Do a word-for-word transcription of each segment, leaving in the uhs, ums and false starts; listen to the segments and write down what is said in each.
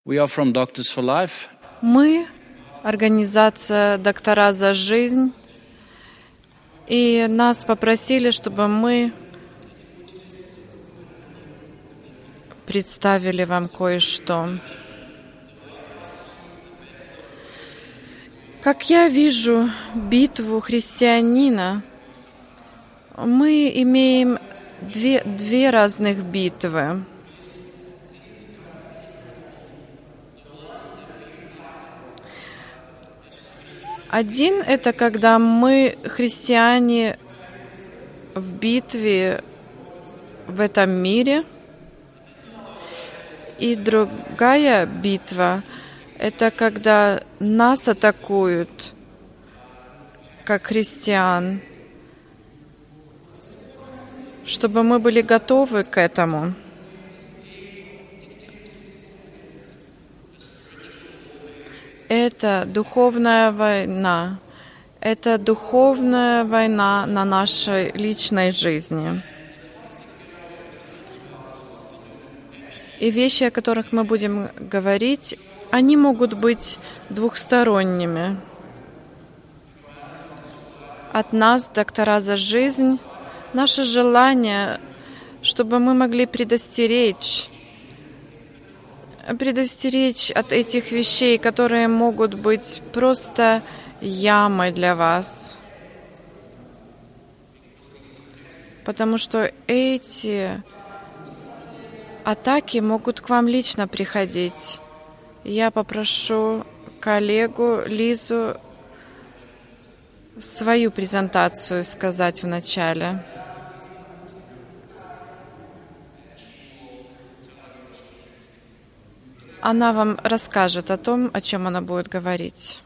We are from Doctors for Life. Мы организация «Доктора за жизнь», и нас попросили, чтобы мы представили вам кое-что. Как я вижу битву христианина, мы имеем две, две разных битвы. Один — это когда мы, христиане, в битве в этом мире. И другая битва — это когда нас атакуют, как христиан, чтобы мы были готовы к этому. Это духовная война. Это духовная война на нашей личной жизни. И вещи, о которых мы будем говорить, они могут быть двухсторонними. От нас, доктора за жизнь, наше желание, чтобы мы могли предостеречь, предостеречь от этих вещей, которые могут быть просто ямой для вас. Потому что эти атаки могут к вам лично приходить. Я попрошу коллегу Лизу свою презентацию сказать в начале. Она вам расскажет о том, о чем она будет говорить.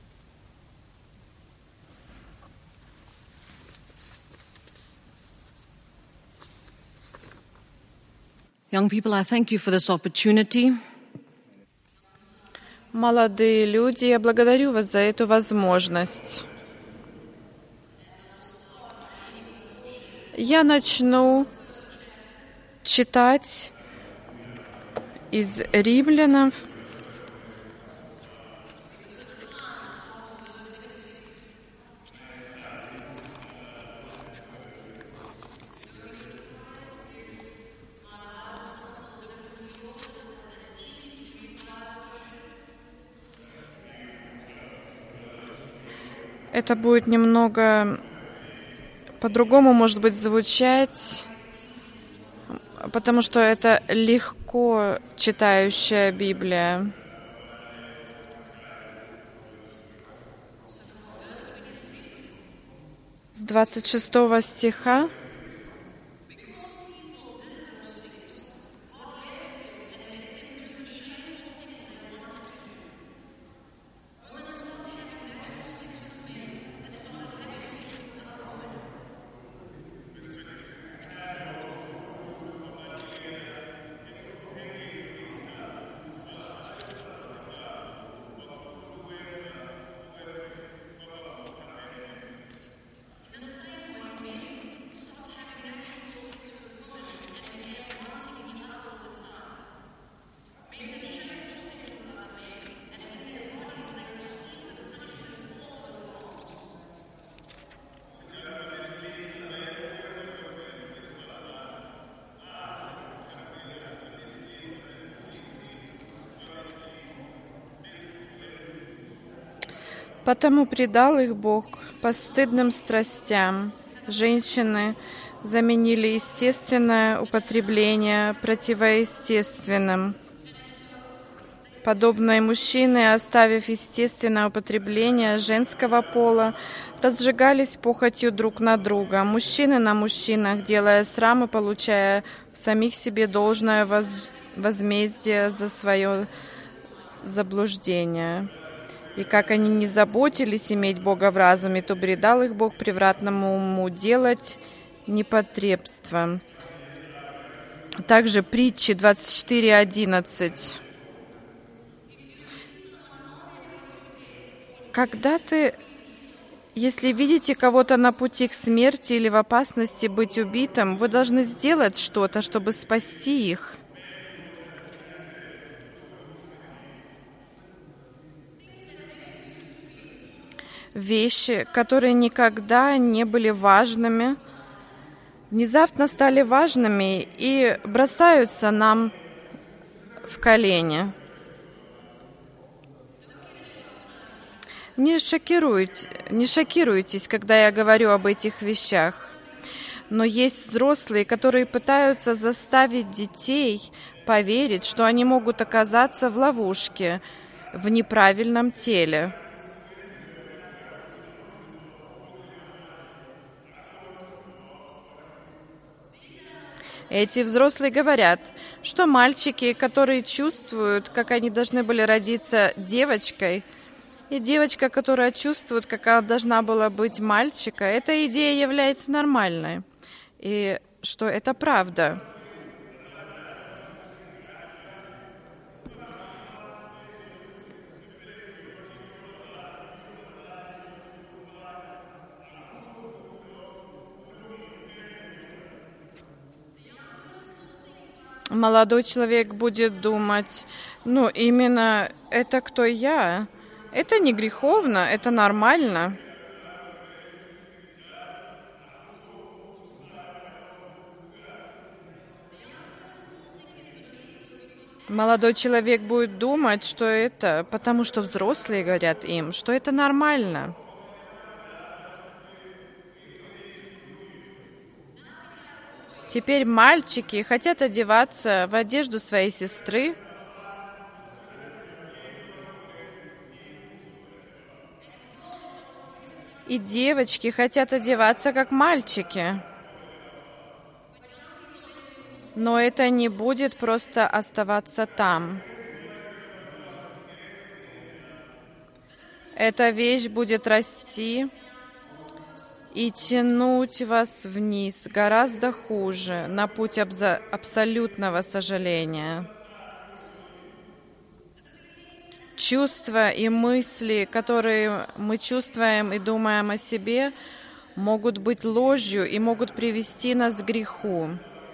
Young people, I thank you for this opportunity. Молодые люди, я благодарю вас за эту возможность. Я начну читать из Римлянов. Это будет немного по-другому, может быть, звучать, потому что это легко читающая Библия. С двадцать шестого стиха. Потому предал их Бог постыдным страстям. Женщины заменили естественное употребление противоестественным. Подобные мужчины, оставив естественное употребление женского пола, разжигались похотью друг на друга, мужчины на мужчинах, делая срам и получая в самих себе должное воз... возмездие за свое заблуждение. И как они не заботились иметь Бога в разуме, то предал их Бог превратному уму делать непотребство. Также притчи двадцать четыре одиннадцать. Когда ты, если видите кого-то на пути к смерти или в опасности быть убитым, вы должны сделать что-то, чтобы спасти их. вещи, которые никогда не были важными, внезапно стали важными и бросаются нам в колени. Не шокируйте, не шокируйтесь, когда я говорю об этих вещах. Но есть взрослые, которые пытаются заставить детей поверить, что они могут оказаться в ловушке, в неправильном теле. Эти взрослые говорят, что мальчики, которые чувствуют, как они должны были родиться девочкой, и девочка, которая чувствует, как она должна была быть мальчика, эта идея является нормальной. И что это правда. Молодой человек будет думать, ну, именно это кто я? Это не греховно, это нормально. Молодой человек будет думать, что это, потому что взрослые говорят им, что это нормально. Теперь мальчики хотят одеваться в одежду своей сестры. И девочки хотят одеваться как мальчики. Но это не будет просто оставаться там. Эта вещь будет расти и тянуть вас вниз, гораздо хуже, на путь абза- абсолютного сожаления. Чувства и мысли, которые мы чувствуем и думаем о себе, могут быть ложью и могут привести нас к греху.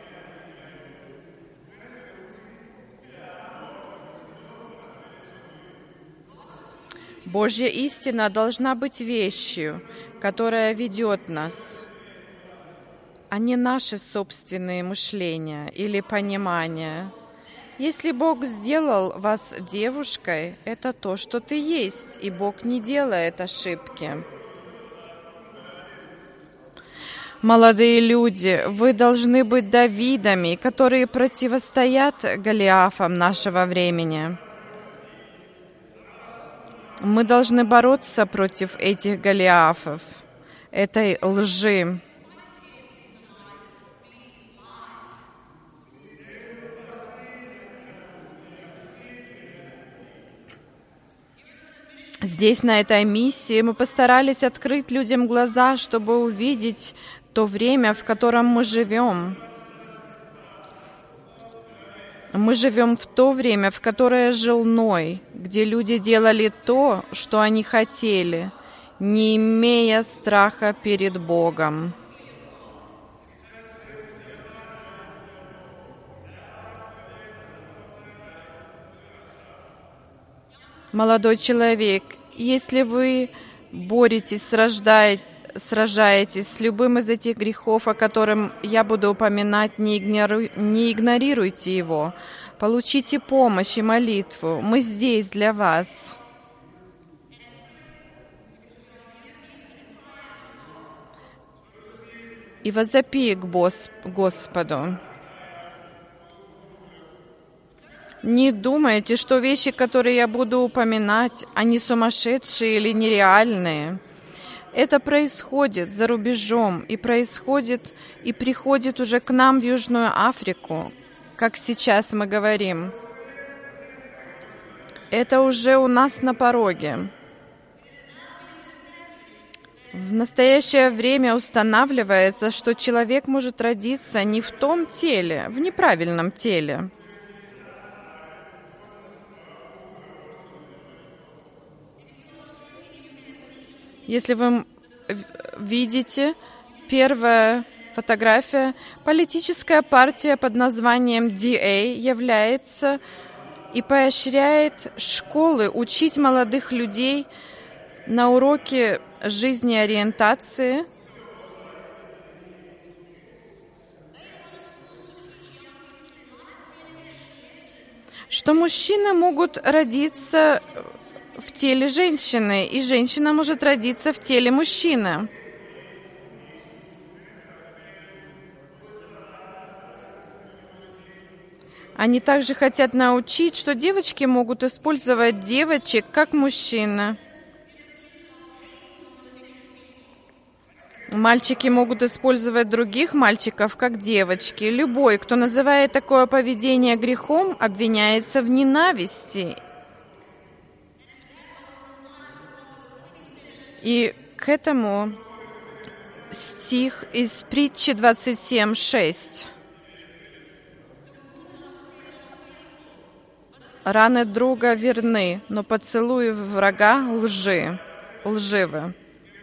Божья истина должна быть вещью, которая ведет нас, а не наши собственные мышления или понимания. Если Бог сделал вас девушкой, это то, что ты есть, и Бог не делает ошибки. Молодые люди, вы должны быть Давидами, которые противостоят Голиафам нашего времени. Мы должны бороться против этих Голиафов, этой лжи. Здесь, на этой миссии, мы постарались открыть людям глаза, чтобы увидеть то время, в котором мы живем. Мы живем в то время, в которое жил Ной, где люди делали то, что они хотели, не имея страха перед Богом. Молодой человек, если вы боретесь, сражаетесь, сражаетесь с любым из этих грехов, о котором я буду упоминать, не, игноруй, не игнорируйте его. Получите помощь и молитву. Мы здесь для вас. И возопи к Господу. Не думайте, что вещи, которые я буду упоминать, они сумасшедшие или нереальные. Это происходит за рубежом и происходит и приходит уже к нам в Южную Африку, как сейчас мы говорим. Это уже у нас на пороге. В настоящее время устанавливается, что человек может родиться не в том теле, в неправильном теле. Если вы видите, первая фотография, политическая партия под названием ди эй является и поощряет школы учить молодых людей на уроке жизнеориентации что мужчины могут родиться в теле женщины, и женщина может родиться в теле мужчины. Они также хотят научить, что девочки могут использовать девочек как мужчины. Мальчики могут использовать других мальчиков как девочки. Любой, кто называет такое поведение грехом, обвиняется в ненависти. И к этому стих из притчи двадцать семь шесть. Раны друга верны, но поцелуи врага лжи, лживы.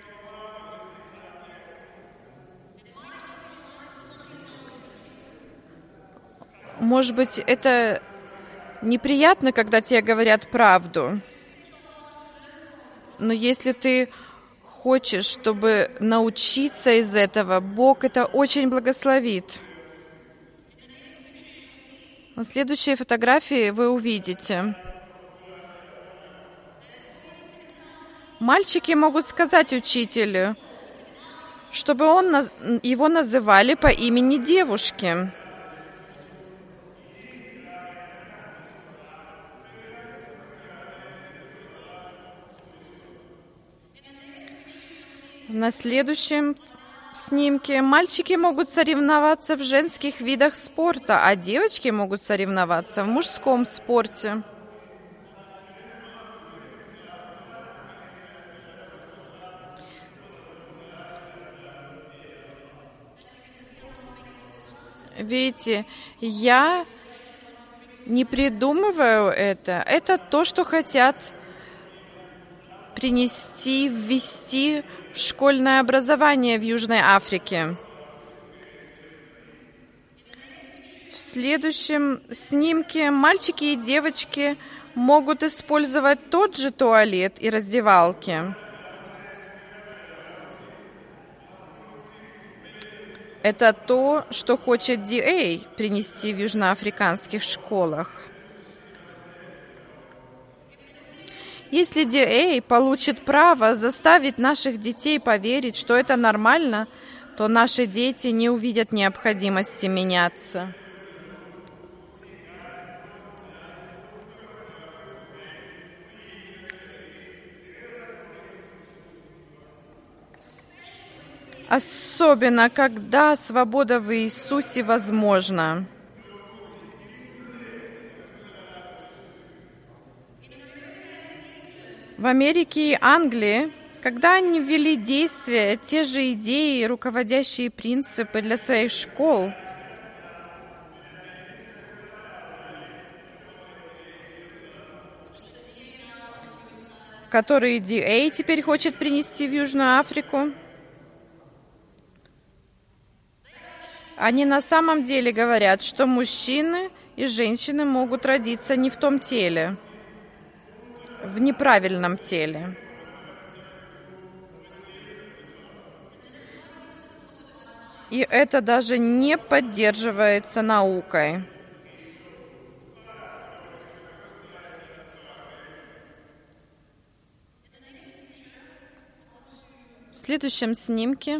Может быть, это неприятно, когда тебе говорят правду, но если ты хочешь, чтобы научиться из этого, Бог это очень благословит. На следующей фотографии вы увидите. Мальчики могут сказать учителю, чтобы он, его называли по имени девушки. На следующем снимке мальчики могут соревноваться в женских видах спорта, а девочки могут соревноваться в мужском спорте. Видите, я не придумываю это. Это то, что хотят принести, ввести в школьное образование в Южной Африке. В следующем снимке мальчики и девочки могут использовать тот же туалет и раздевалки. Это то, что хочет ди эй принести в южноафриканских школах. Если ди эй получит право заставить наших детей поверить, что это нормально, то наши дети не увидят необходимости меняться. Особенно, когда свобода в Иисусе возможна. В Америке и Англии, когда они ввели в действие те же идеи и руководящие принципы для своих школ, которые ди эй теперь хочет принести в Южную Африку, они на самом деле говорят, что мужчины и женщины могут родиться не в том теле, в неправильном теле. И это даже не поддерживается наукой. В следующем снимке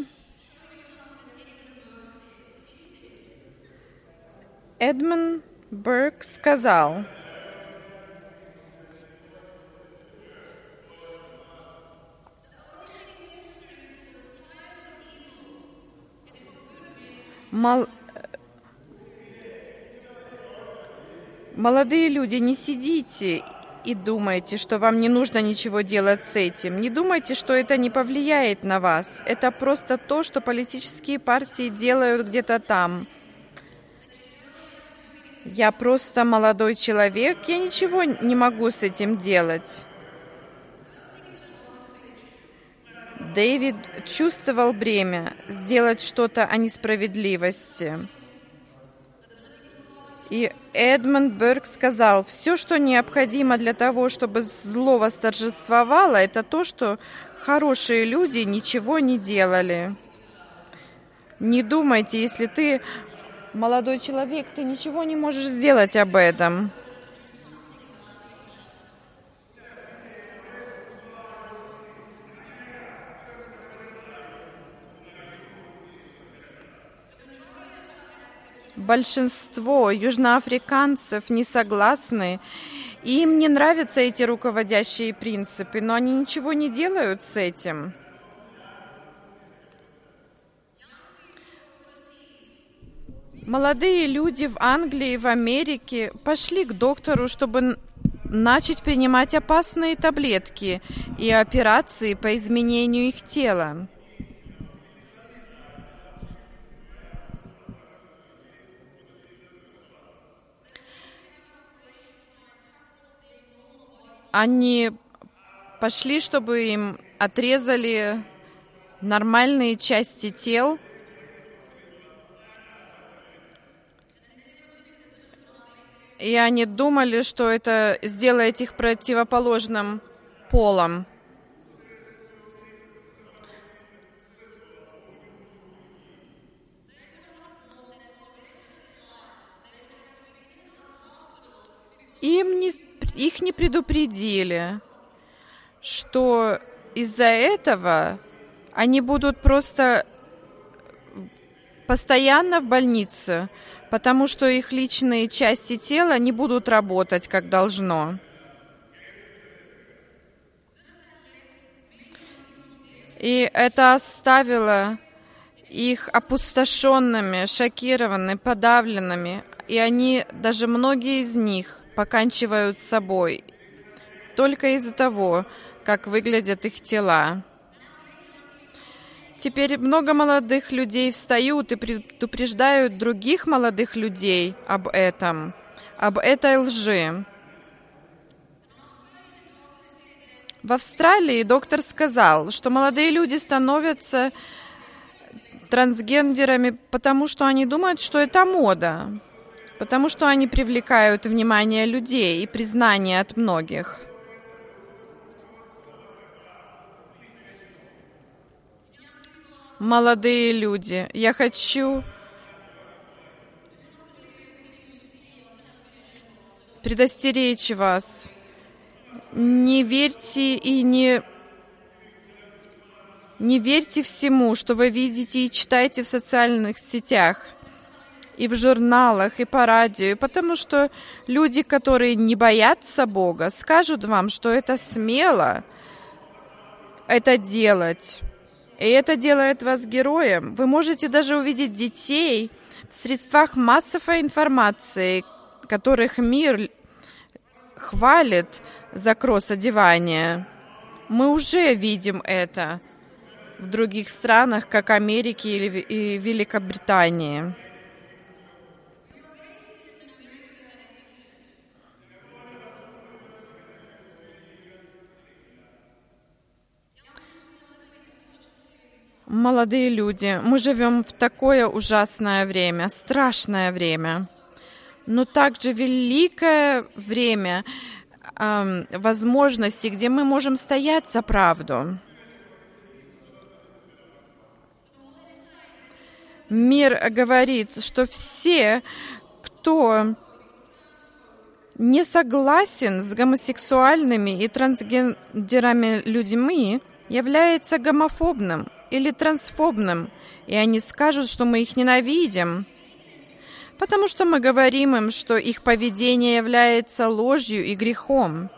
Эдмунд Берг сказал: Мол... Молодые люди, не сидите и думайте, что вам не нужно ничего делать с этим. Не думайте, что это не повлияет на вас. Это просто то, что политические партии делают где-то там. Я просто молодой человек, я ничего не могу с этим делать. Дэвид чувствовал бремя сделать что-то о несправедливости. И Эдмунд Бёрк сказал, все, что необходимо для того, чтобы зло восторжествовало, это то, что хорошие люди ничего не делали. Не думайте, если ты молодой человек, ты ничего не можешь сделать об этом. Большинство южноафриканцев не согласны, и им не нравятся эти руководящие принципы, но они ничего не делают с этим. Молодые люди в Англии, в Америке пошли к доктору, чтобы начать принимать опасные таблетки и операции по изменению их тела. Они пошли, чтобы им отрезали нормальные части тел. И они думали, что это сделает их противоположным полом. Им не, их не предупредили, что из-за этого они будут просто постоянно в больнице, потому что их личные части тела не будут работать, как должно. И это оставило их опустошенными, шокированными, подавленными. И они, даже многие из них, поканчивают с собой только из-за того, как выглядят их тела. Теперь много молодых людей встают и предупреждают других молодых людей об этом, об этой лжи. В Австралии доктор сказал, что молодые люди становятся трансгендерами, потому что они думают, что это мода, потому что они привлекают внимание людей и признание от многих. Молодые люди, я хочу предостеречь вас. Не верьте и не, не верьте всему, что вы видите и читаете в социальных сетях, и в журналах, и по радио, потому что люди, которые не боятся Бога, скажут вам, что это смело это делать. И это делает вас героем. Вы можете даже увидеть детей в средствах массовой информации, которых мир хвалит за кросс-одевание. Мы уже видим это в других странах, как Америке или Великобритании. Молодые люди, мы живем в такое ужасное время, страшное время, но также великое время э, возможностей, где мы можем стоять за правду. Мир говорит, что все, кто не согласен с гомосексуальными и трансгендерами людьми, является гомофобным или трансфобным, и они скажут, что мы их ненавидим, потому что мы говорим им, что их поведение является ложью и грехом.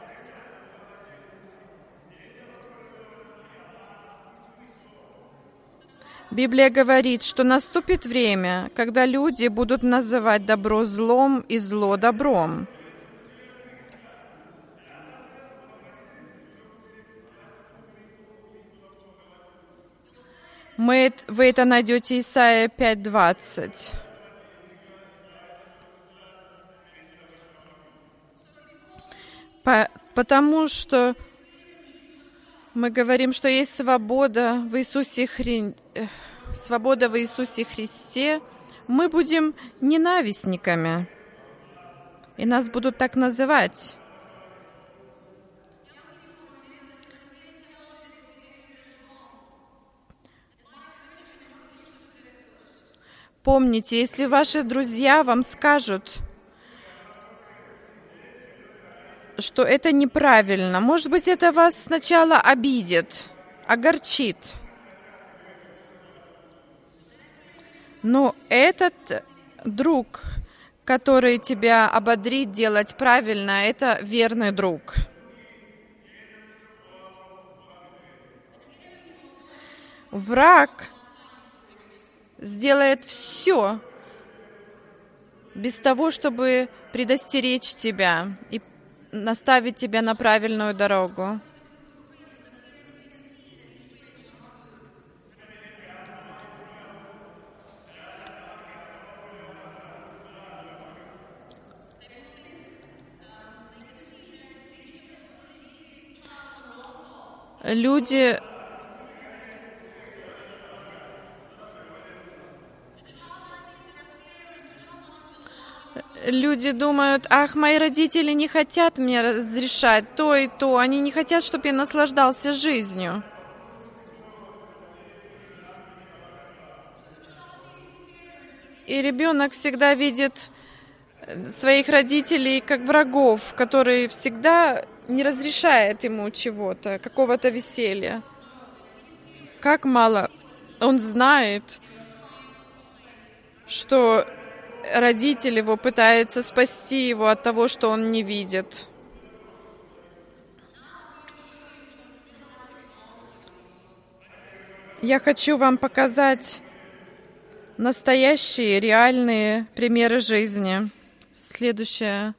Библия говорит, что наступит время, когда люди будут называть добро злом и зло добром. Мы, вы это найдете Исайя пять двадцать. По, потому что мы говорим, что есть свобода в Иисусе Хри... свобода в Иисусе Христе, мы будем ненавистниками. И нас будут так называть. Помните, если ваши друзья вам скажут, что это неправильно, может быть, это вас сначала обидит, огорчит. Но этот друг, который тебя ободрит делать правильно, это верный друг. Враг сделает все без того, чтобы предостеречь тебя и наставить тебя на правильную дорогу. Люди Люди думают, ах, мои родители не хотят мне разрешать то и то, они не хотят, чтобы я наслаждался жизнью. И ребенок всегда видит своих родителей как врагов, которые всегда не разрешают ему чего-то, какого-то веселья. Как мало он знает, что родитель его пытается спасти его от того, что он не видит. Я хочу вам показать настоящие, реальные примеры жизни. Следующее.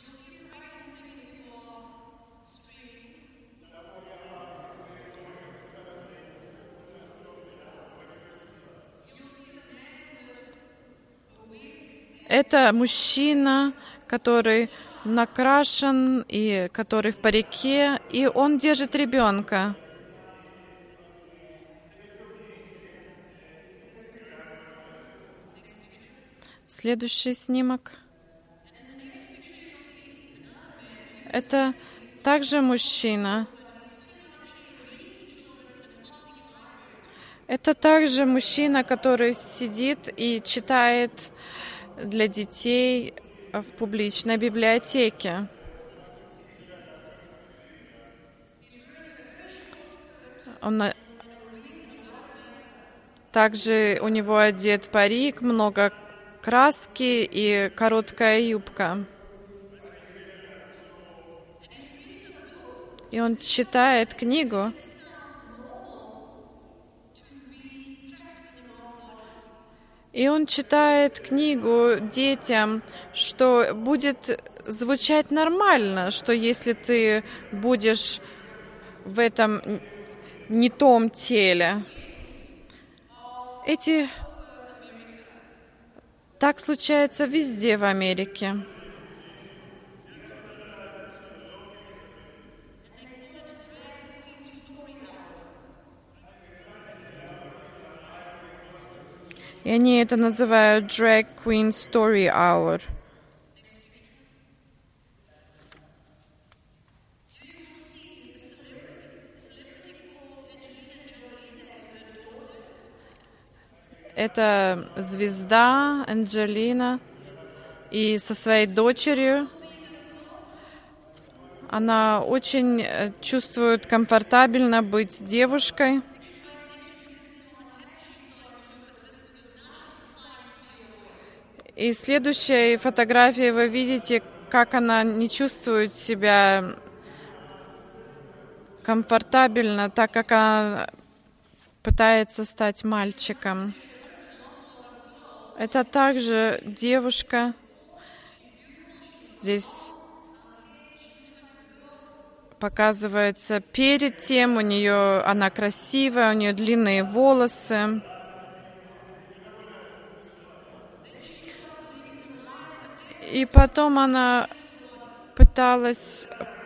Это мужчина, который накрашен и который в парике, и он держит ребенка. Следующий снимок. Это также мужчина. Это также мужчина, который сидит и читает для детей в публичной библиотеке. Он также у него одет парик, много краски и короткая юбка. И он читает книгу. И он читает книгу детям, что будет звучать нормально, что если ты будешь в этом не том теле. Эти так случается везде в Америке. И они это называют Drag Queen Story Hour. Это звезда Анджелина и со своей дочерью. Она очень чувствует комфортабельно быть девушкой. И в следующей фотографии вы видите, как она не чувствует себя комфортабельно, так как она пытается стать мальчиком. Это также девушка. Здесь показывается перед тем, у нее она красивая, у нее длинные волосы. И потом она пыталась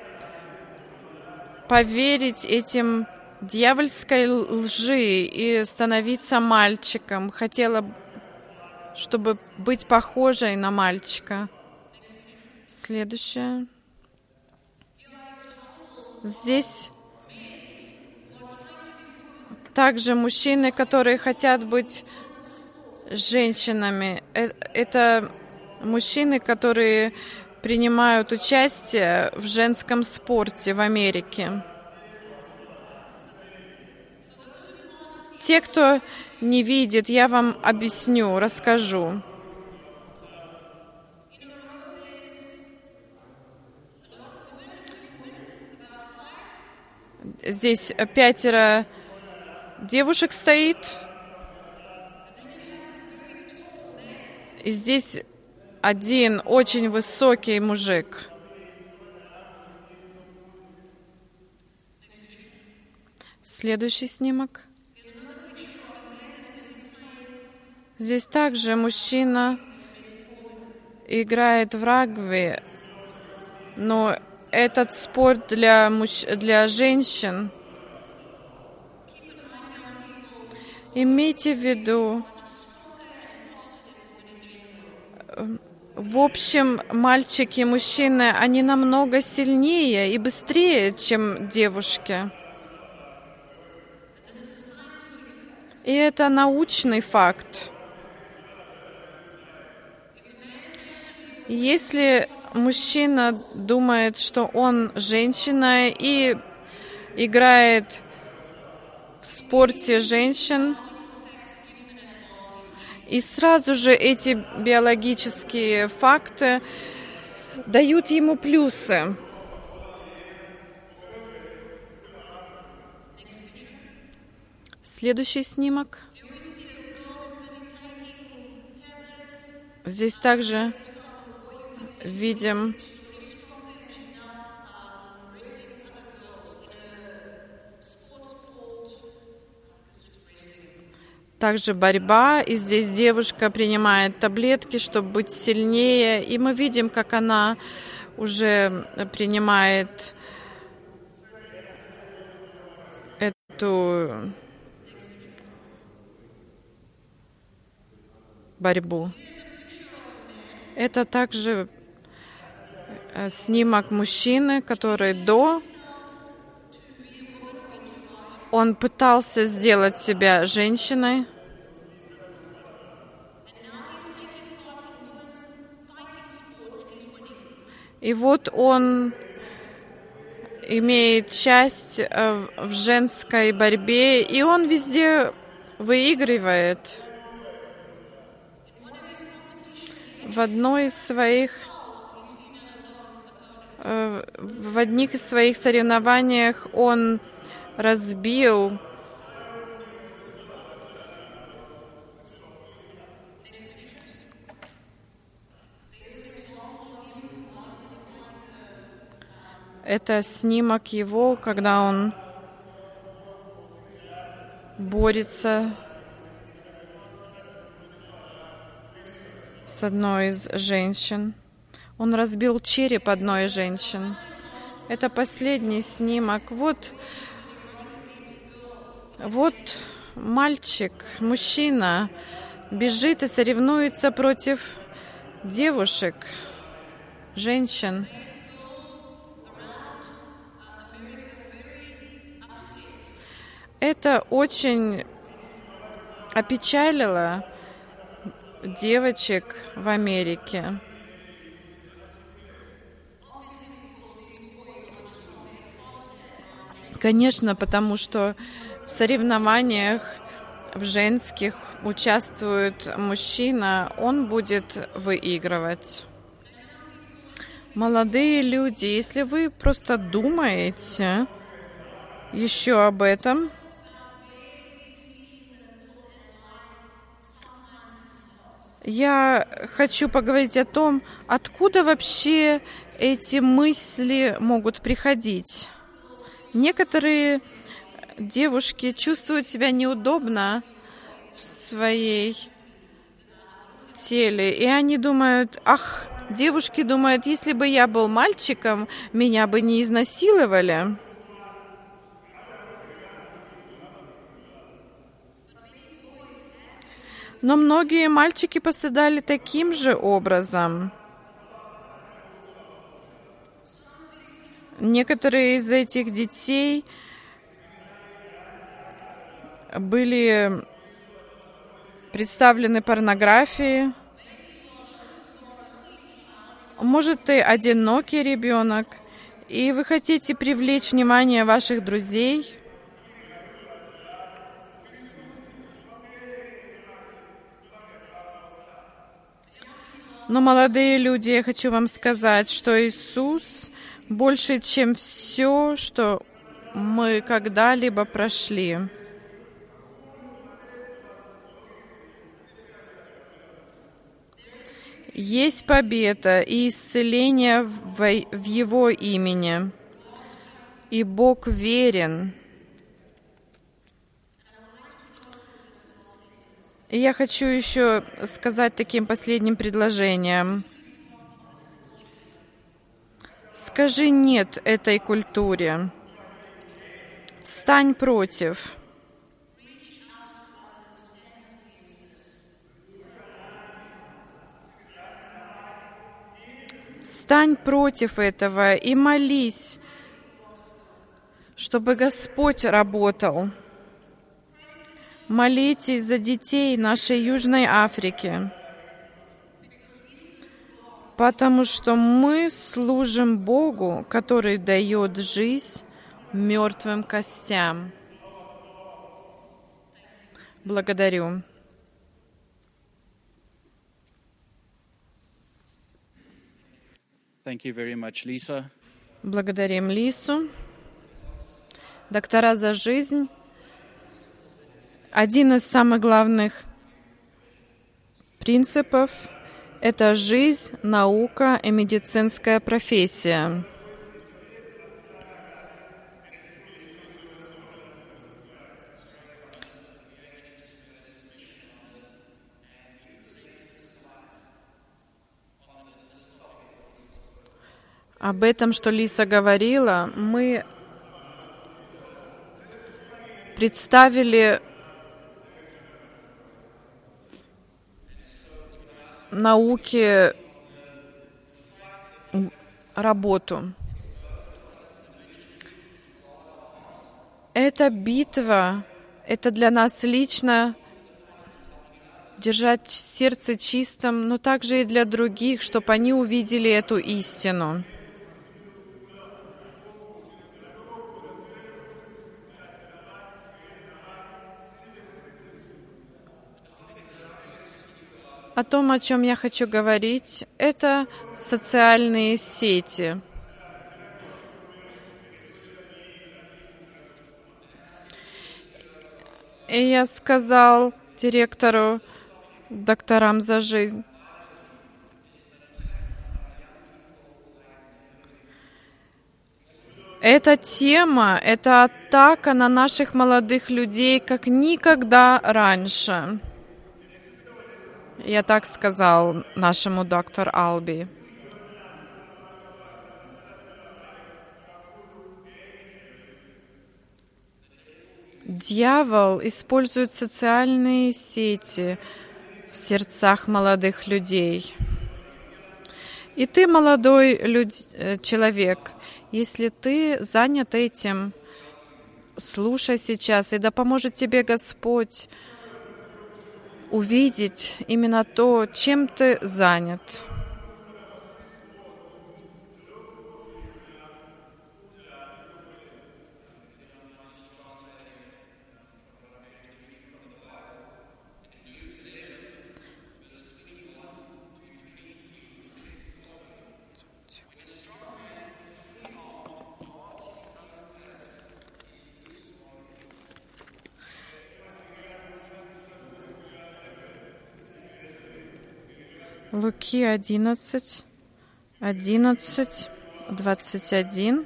поверить этим дьявольской лжи и становиться мальчиком. Хотела, чтобы быть похожей на мальчика. Следующее. Здесь также мужчины, которые хотят быть женщинами. Это мужчины, которые принимают участие в женском спорте в Америке. Те, кто не видит, я вам объясню, расскажу. Здесь пятеро девушек стоит. И здесь один очень высокий мужик. Следующий снимок. Здесь также мужчина играет в регби, но этот спорт для, мужч... для женщин. Имейте в виду, в общем, мальчики и мужчины, они намного сильнее и быстрее, чем девушки. И это научный факт. Если мужчина думает, что он женщина и играет в спорте женщин, и сразу же эти биологические факты дают ему плюсы. Следующий снимок. Здесь также видим также борьба, и здесь девушка принимает таблетки, чтобы быть сильнее, и мы видим, как она уже принимает эту борьбу. Это также снимок мужчины, который до, он пытался сделать себя женщиной. И вот он имеет часть в женской борьбе, и он везде выигрывает. В одной из своих в одних из своих соревнованиях он разбил это снимок его, когда он борется с одной из женщин. Он разбил череп одной из женщин. Это последний снимок. Вот, вот мальчик, мужчина бежит и соревнуется против девушек, женщин. Это очень опечалило девочек в Америке. Конечно, потому что в соревнованиях в женских участвует мужчина, он будет выигрывать. Молодые люди, если вы просто думаете еще об этом, я хочу поговорить о том, откуда вообще эти мысли могут приходить. Некоторые девушки чувствуют себя неудобно в своей теле, и они думают, ах, девушки думают, если бы я был мальчиком, меня бы не изнасиловали. Но многие мальчики пострадали таким же образом. Некоторые из этих детей были представлены порнографии. Может, ты одинокий ребенок, и вы хотите привлечь внимание ваших друзей. Но, молодые люди, я хочу вам сказать, что Иисус больше, чем все, что мы когда-либо прошли. Есть победа и исцеление в в Его имени. И Бог верен. И я хочу еще сказать таким последним предложением. Скажи «нет» этой культуре. Встань против. Встань против этого и молись, чтобы Господь работал. Молитесь за детей нашей Южной Африки, потому что мы служим Богу, который дает жизнь мертвым костям. Благодарю. Thank you very much, Lisa. Благодарим Лису. Доктора за жизнь. Один из самых главных принципов – это жизнь, наука и медицинская профессия. Об этом, что Лиса говорила, мы представили науке работу. Эта битва, это для нас лично держать сердце чистым, но также и для других, чтобы они увидели эту истину. О том, о чем я хочу говорить, это социальные сети. И я сказал директору, докторам за жизнь, эта тема, это атака на наших молодых людей, как никогда раньше. Я так сказал нашему доктору Алби. Дьявол использует социальные сети в сердцах молодых людей. И ты, молодой люд... человек, если ты занят этим, слушай сейчас, и да поможет тебе Господь увидеть именно то, чем ты занят. Луки одиннадцать, одиннадцать, двадцать один.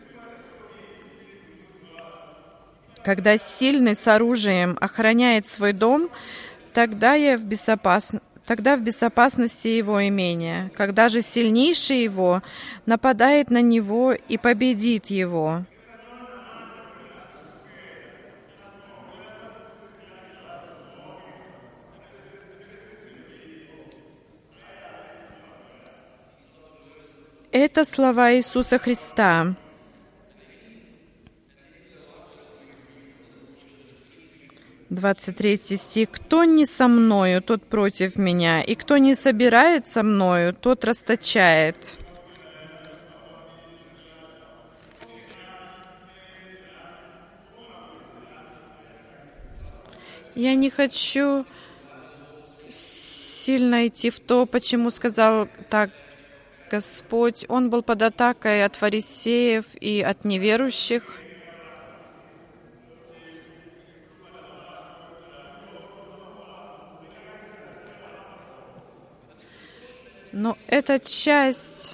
Когда сильный с оружием охраняет свой дом, тогда, я в безопас... тогда в безопасности его имения. Когда же сильнейший его нападает на него и победит его. Это слова Иисуса Христа. двадцать третий стих. «Кто не со мною, тот против меня, и кто не собирает со мною, тот расточает». Я не хочу сильно идти в то, почему сказал так Господь. Он был под атакой от фарисеев и от неверующих. Но эта часть,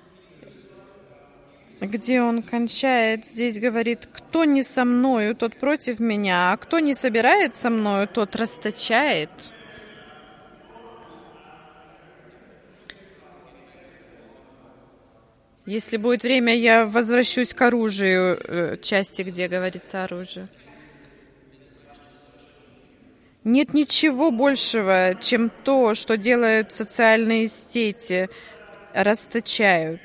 где он кончает, здесь говорит: «Кто не со мною, тот против меня, а кто не собирает со мною, тот расточает». Если будет время, я возвращусь к оружию, части, где говорится оружие. Нет ничего большего, чем то, что делают социальные сети, расточают.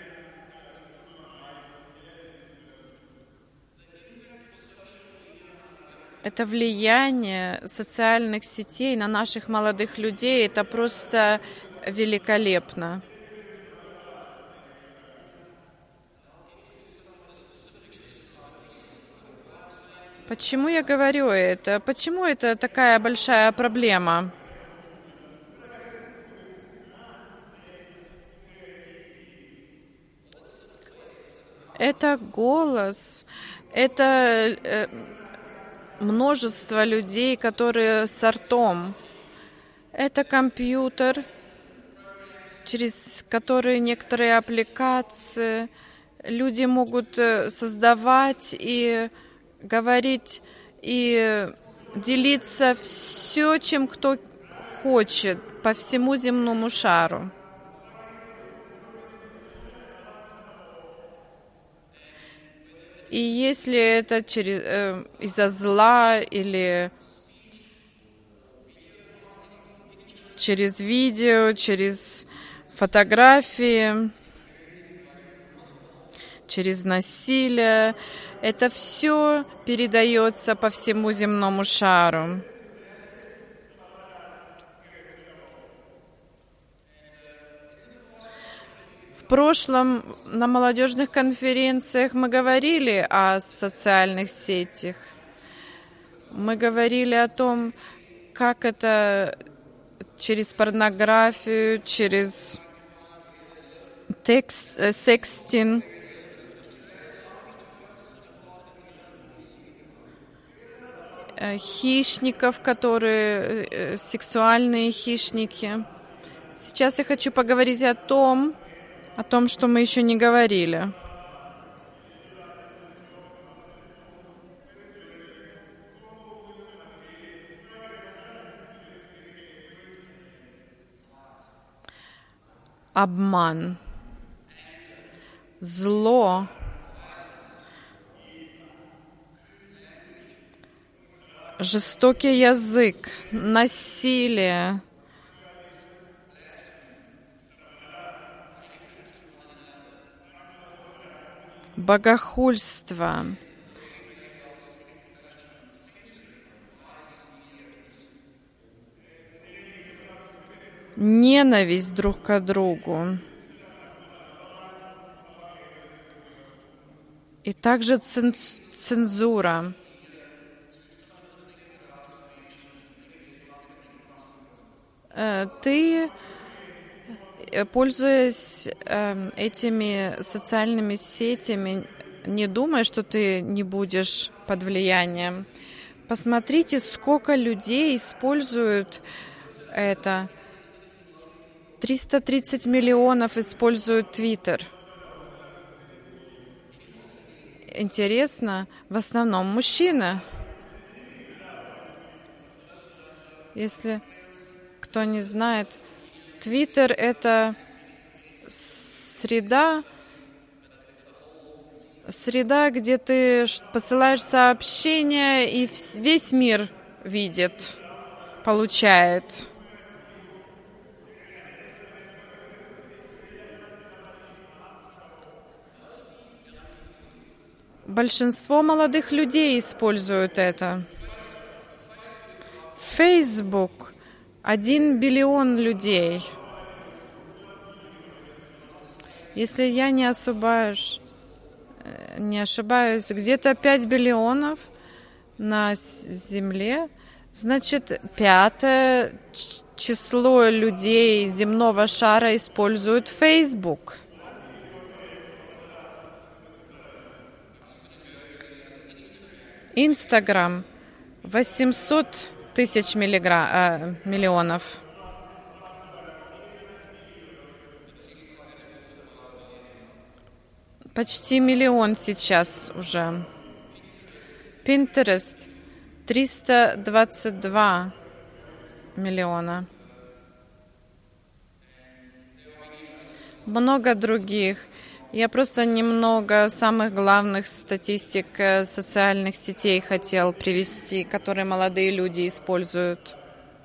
Это влияние социальных сетей на наших молодых людей, это просто великолепно. Почему я говорю это? Почему это такая большая проблема? Это голос, это э, множество людей, которые с ртом. Это компьютер, через который некоторые аппликации люди могут создавать и говорить и делиться все, чем кто хочет, по всему земному шару. И если это через, э, из-за зла или через видео, через фотографии, через насилие, это все передается по всему земному шару. В прошлом на молодежных конференциях мы говорили о социальных сетях. Мы говорили о том, как это через порнографию, через текст, э, секстинг, хищников, которые э, сексуальные хищники. Сейчас я хочу поговорить о том, о том, что мы еще не говорили. Обман, зло, жестокий язык, насилие, богохульство, ненависть друг к другу, и также цензура. Ты, пользуясь этими социальными сетями, не думай, что ты не будешь под влиянием. Посмотрите, сколько людей используют это. триста тридцать миллионов используют Твиттер. Интересно, в основном мужчины. Если кто не знает, Твиттер — это среда, среда, где ты посылаешь сообщения, и весь мир видит, получает. Большинство молодых людей используют это. Facebook один биллион людей. Если я не ошибаюсь, не ошибаюсь, где-то пять биллионов на Земле, значит, пятое число людей земного шара используют Facebook. Инстаграм восемьсот тысяч миллигра... э, миллионов. Почти миллион сейчас уже. Pinterest триста двадцать два миллиона. Много других. Я просто немного самых главных статистик социальных сетей хотел привести, которые молодые люди используют.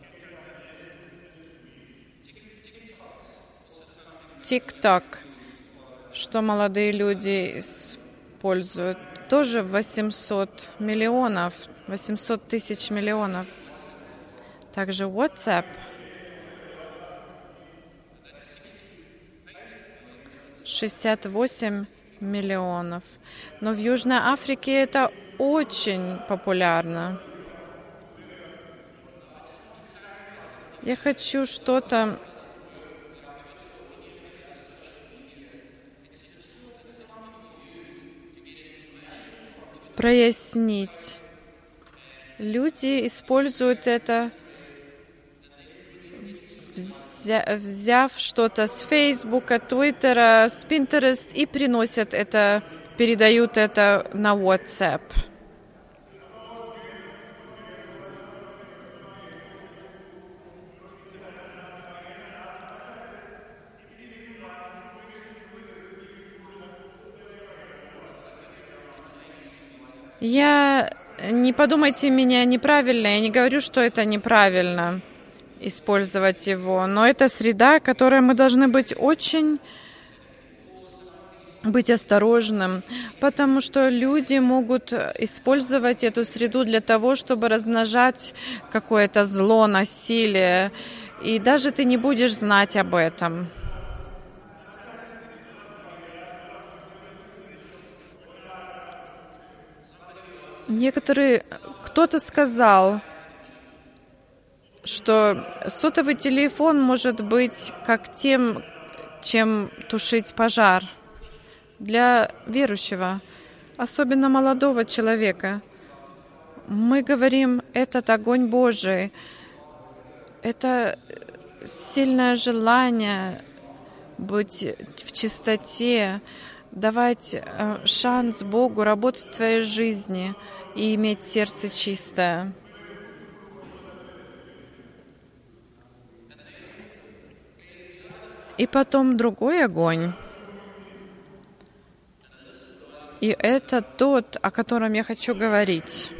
TikTok, что молодые люди используют, тоже восемьсот миллионов, восемьсот тысяч миллионов. Также WhatsApp. шестьдесят восемь миллионов. Но в Южной Африке это очень популярно. Я хочу что-то прояснить. Люди используют это, взяв что-то с Фейсбука, Твиттера, с Pinterest и приносят это, передают это на WhatsApp. Я, не подумайте меня неправильно, я не говорю, что это неправильно использовать его, но это среда, в которой мы должны быть очень быть осторожным, потому что люди могут использовать эту среду для того, чтобы размножать какое-то зло, насилие, и даже ты не будешь знать об этом. Некоторые, кто-то сказал, что сотовый телефон может быть как тем, чем тушить пожар для верующего, особенно молодого человека. Мы говорим, этот огонь Божий, это сильное желание быть в чистоте, давать шанс Богу работать в твоей жизни и иметь сердце чистое. И потом другой огонь. И это тот, о котором я хочу говорить.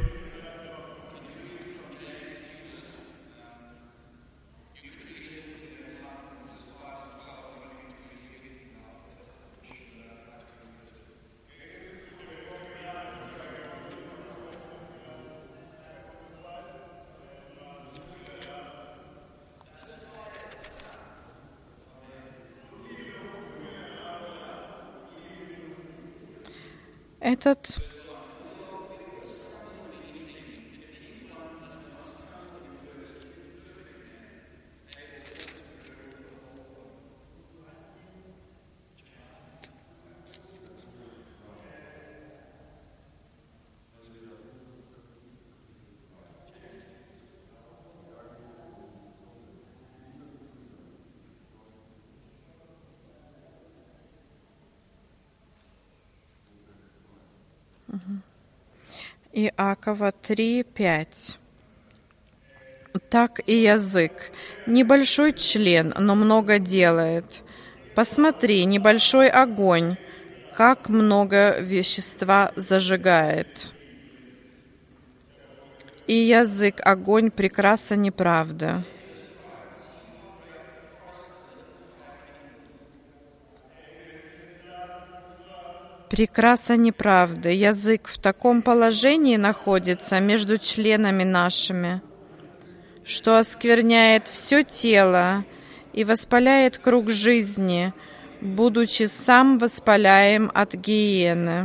Этот Иакова три, пять. Так и язык. Небольшой член, но много делает. Посмотри, небольшой огонь, как много вещества зажигает. И язык, огонь, прекраса неправда. Прекраса неправды. Язык в таком положении находится между членами нашими, что оскверняет все тело и воспаляет круг жизни, будучи сам воспаляем от гиены.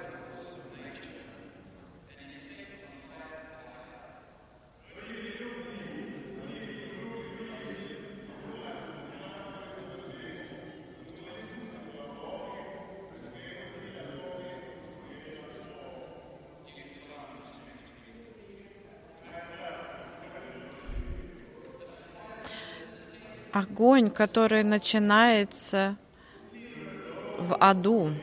Огонь, который начинается в аду.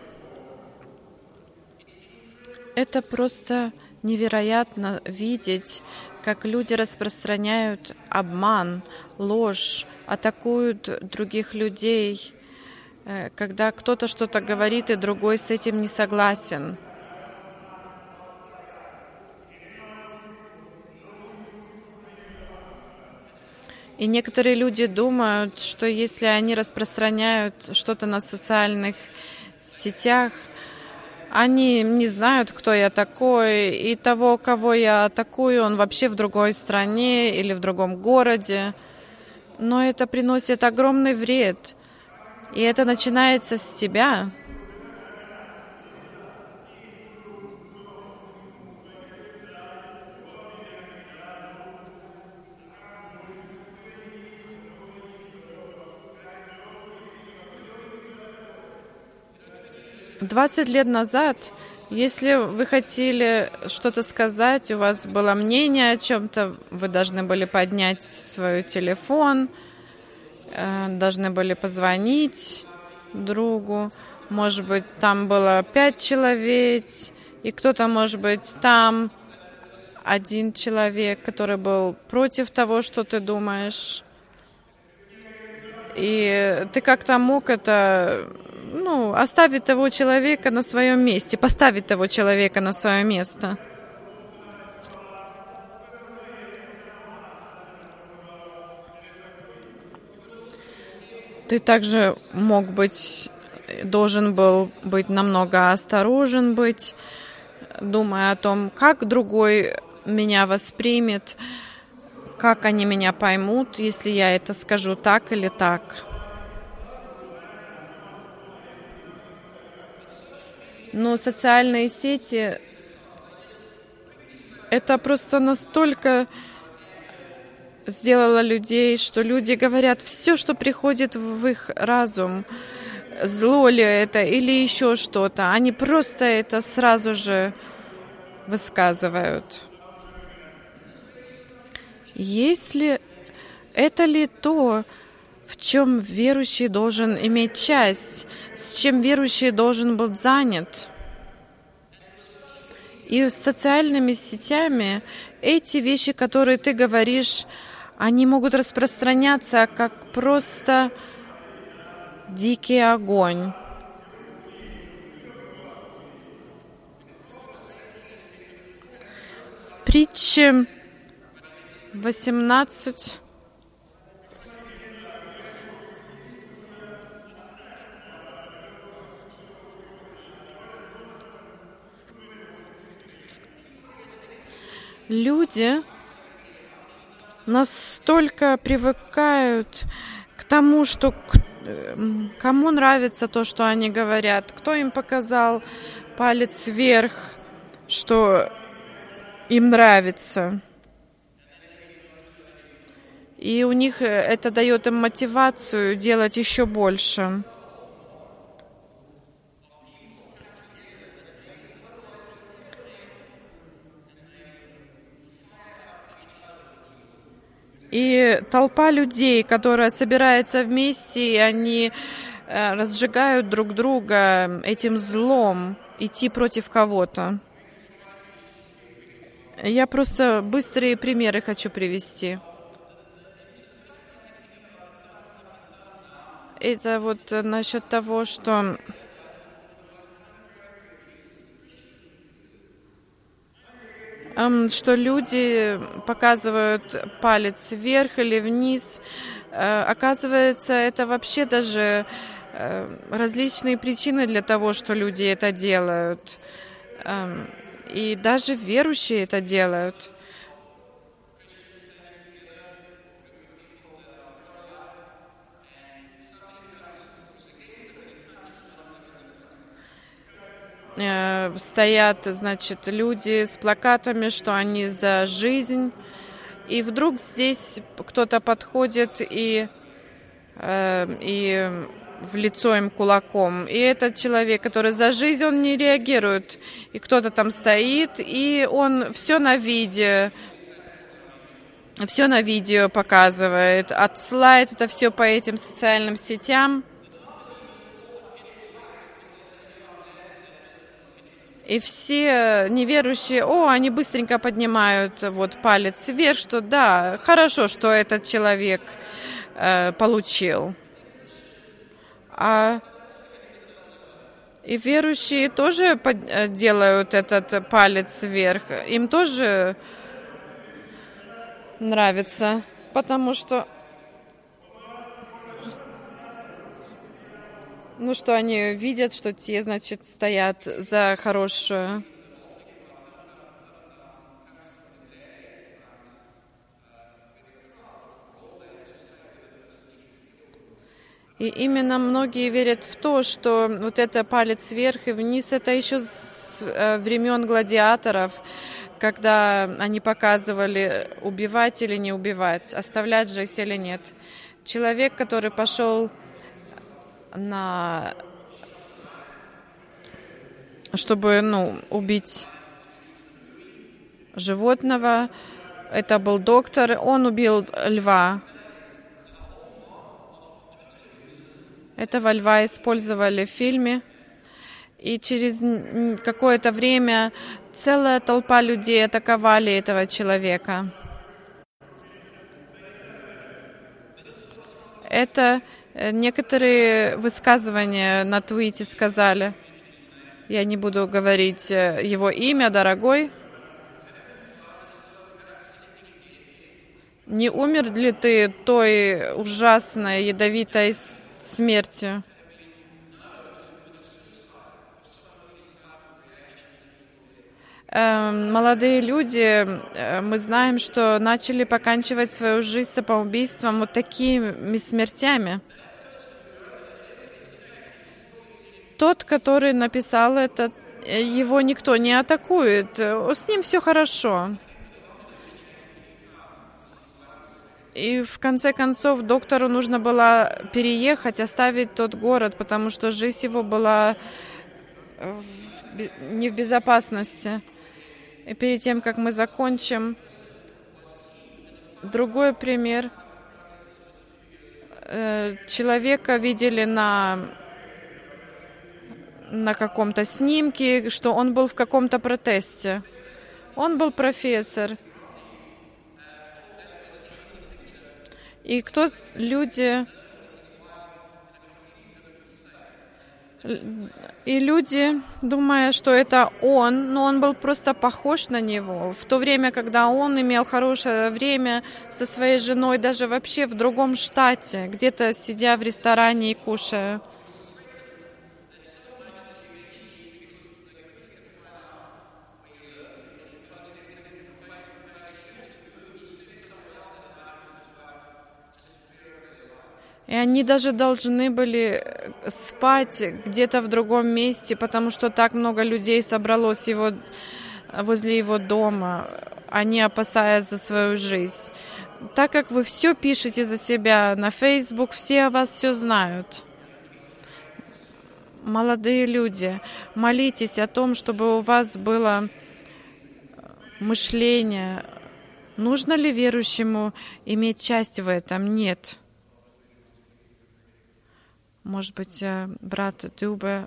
Это просто невероятно видеть, как люди распространяют обман, ложь, атакуют других людей, когда кто-то что-то говорит, и другой с этим не согласен. И некоторые люди думают, что если они распространяют что-то на социальных сетях, они не знают, кто я такой, и того, кого я атакую, он вообще в другой стране или в другом городе. Но это приносит огромный вред. И это начинается с тебя. Двадцать лет назад, если вы хотели что-то сказать, у вас было мнение о чем-то, вы должны были поднять свой телефон, должны были позвонить другу. Может быть, там было пять человек, и кто-то, может быть, там один человек, который был против того, что ты думаешь. И ты как-то мог это... Ну, оставить того человека на своем месте, поставить того человека на свое место. Ты также мог быть, должен был быть намного осторожен быть, думая о том, как другой меня воспримет, как они меня поймут, если я это скажу так или так. Но социальные сети — это просто настолько сделало людей, что люди говорят все, что приходит в их разум. Зло ли это или еще что-то. Они просто это сразу же высказывают. Если это ли то, в чем верующий должен иметь часть, с чем верующий должен быть занят. И с социальными сетями эти вещи, которые ты говоришь, они могут распространяться как просто дикий огонь. Притча восемнадцать. Люди настолько привыкают к тому, что кому нравится то, что они говорят, кто им показал палец вверх, что им нравится. И у них это дает им мотивацию делать еще больше. И толпа людей, которая собирается вместе, и они разжигают друг друга этим злом, идти против кого-то. Я просто быстрые примеры хочу привести. Это вот насчет того, что что люди показывают палец вверх или вниз. Оказывается, это вообще даже различные причины для того, что люди это делают. И даже верующие это делают. э, стоят, значит, люди с плакатами, что они за жизнь. И вдруг здесь кто-то подходит и, э, и в лицо им кулаком. И этот человек, который за жизнь, он не реагирует. И кто-то там стоит, и он все на видео, все на видео показывает, отсылает это все по этим социальным сетям. И все неверующие, о, они быстренько поднимают вот палец вверх, что да, хорошо, что этот человек э, получил. А и верующие тоже под, делают этот палец вверх. Им тоже нравится, потому что ну что они видят, что те, значит, стоят за хорошую. И именно многие верят в то, что вот это палец вверх и вниз, это еще с времен гладиаторов, когда они показывали, убивать или не убивать, оставлять жизнь или нет. Человек, который пошел на, чтобы, ну, убить животного, это был доктор, он убил льва. Этого льва использовали в фильме, и через какое-то время целая толпа людей атаковали этого человека. Это некоторые высказывания на твите сказали. Я не буду говорить его имя, дорогой. Не умер ли ты той ужасной ядовитой смертью? Молодые люди, мы знаем, что начали поканчивать свою жизнь самоубийством вот такими смертями. Тот, который написал это, его никто не атакует, с ним все хорошо. И в конце концов доктору нужно было переехать, оставить тот город, потому что жизнь его была не в безопасности. И перед тем, как мы закончим, другой пример. Человека видели на, на каком-то снимке, что он был в каком-то протесте. Он был профессор. И кто люди... И люди, думая, что это он, но он был просто похож на него. В то время, когда он имел хорошее время со своей женой, даже вообще в другом штате, где-то сидя в ресторане и кушая. И они даже должны были спать где-то в другом месте, потому что так много людей собралось его, возле его дома, они опасаясь за свою жизнь. Так как вы все пишете за себя на Facebook, все о вас все знают. Молодые люди, молитесь о том, чтобы у вас было мышление. Нужно ли верующему иметь часть в этом? Нет. Может быть, брат Дюбе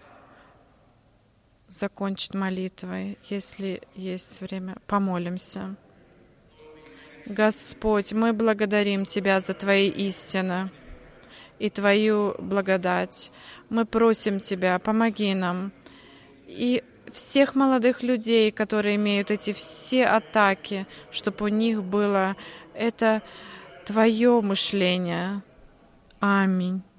закончит молитвой, если есть время. Помолимся. Господь, мы благодарим Тебя за Твои истины и Твою благодать. Мы просим Тебя, помоги нам. И всех молодых людей, которые имеют эти все атаки, чтобы у них было это Твое мышление. Аминь.